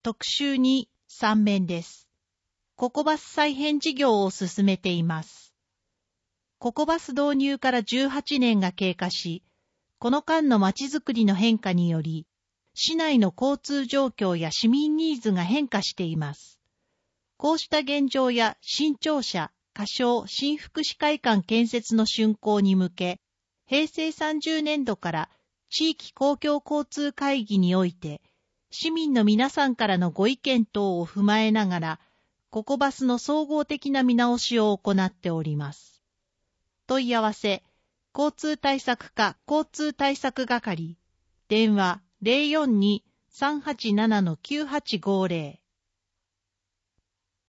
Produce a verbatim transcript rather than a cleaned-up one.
特集にさん面です。ココバス再編事業を進めています。ココバス導入からじゅうはちねんが経過し、この間のまちづくりの変化により、市内の交通状況や市民ニーズが変化しています。こうした現状や新庁舎、仮称新福祉会館建設の竣工に向け、へいせいさんじゅうねんどから地域公共交通会議において、市民の皆さんからのご意見等を踏まえながら、ココバスの総合的な見直しを行っております。問い合わせ、交通対策課交通対策係、電話 ゼロよんに さんはちなな きゅうはちごゼロ